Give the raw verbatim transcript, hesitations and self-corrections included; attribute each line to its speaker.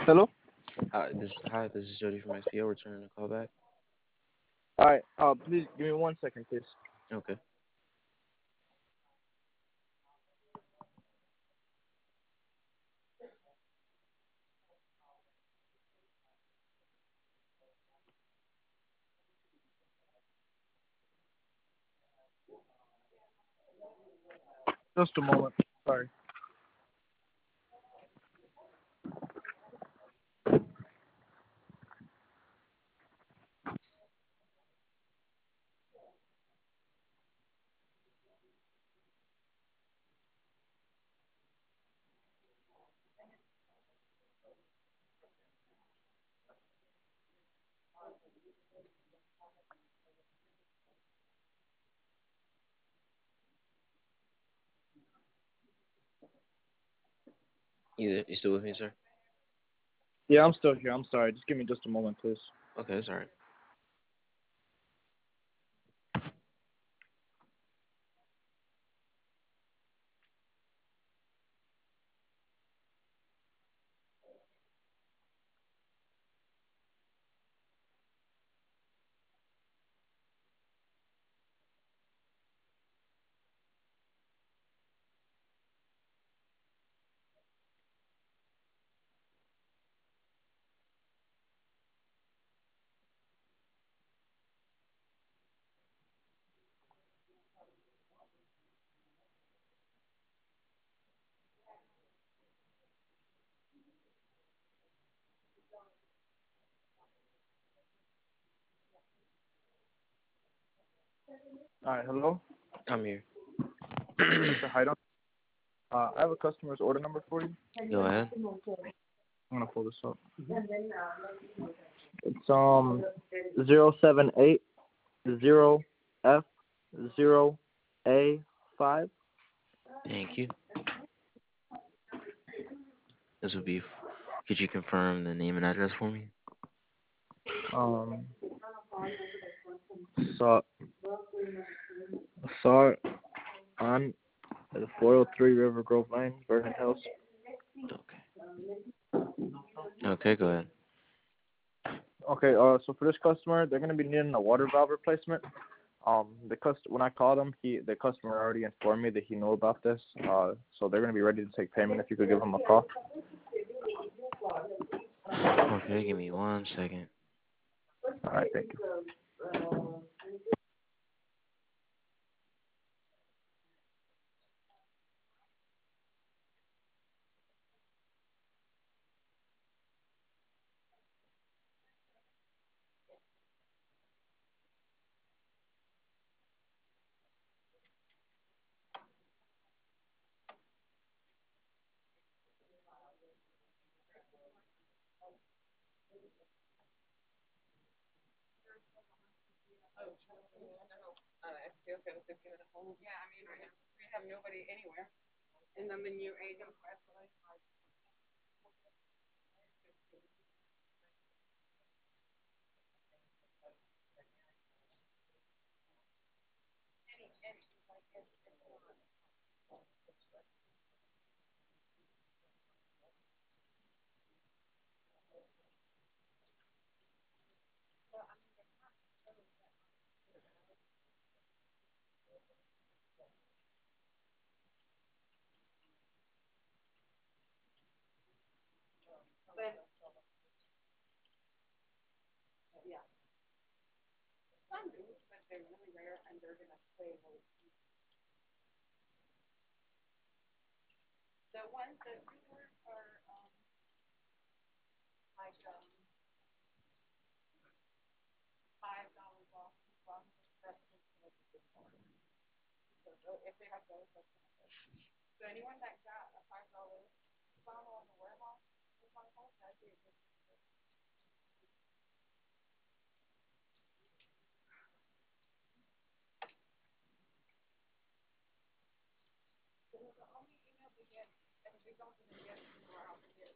Speaker 1: Hello?
Speaker 2: Hi, this hi, this is Jody from X P O returning the call back.
Speaker 1: Alright, uh, please give me one second, please.
Speaker 2: Okay.
Speaker 1: Just a moment. Sorry.
Speaker 2: You you still with me, sir?
Speaker 1: Yeah, I'm still here. I'm sorry. Just give me just a moment, please.
Speaker 2: Okay, that's all right.
Speaker 1: Alright, hello?
Speaker 2: I'm here.
Speaker 1: mister Haydon. Uh, I have a customer's order number for you.
Speaker 2: Go ahead.
Speaker 1: I'm gonna pull this up. It's um zero seven eight zero F zero A five.
Speaker 2: Thank you. This would be. f- Could you confirm the name and address for me?
Speaker 1: Um, saw saw it on the four oh three River Grove Lane, Vernon Hills.
Speaker 2: Okay. Okay, go ahead.
Speaker 1: Okay, uh, so for this customer, they're gonna be needing a water valve replacement. Um, the cust- when I called him, he the customer already informed me that he knew about this. Uh, so they're gonna be ready to take payment if you could give him a call.
Speaker 2: Okay, give me one second.
Speaker 1: All right, thank you.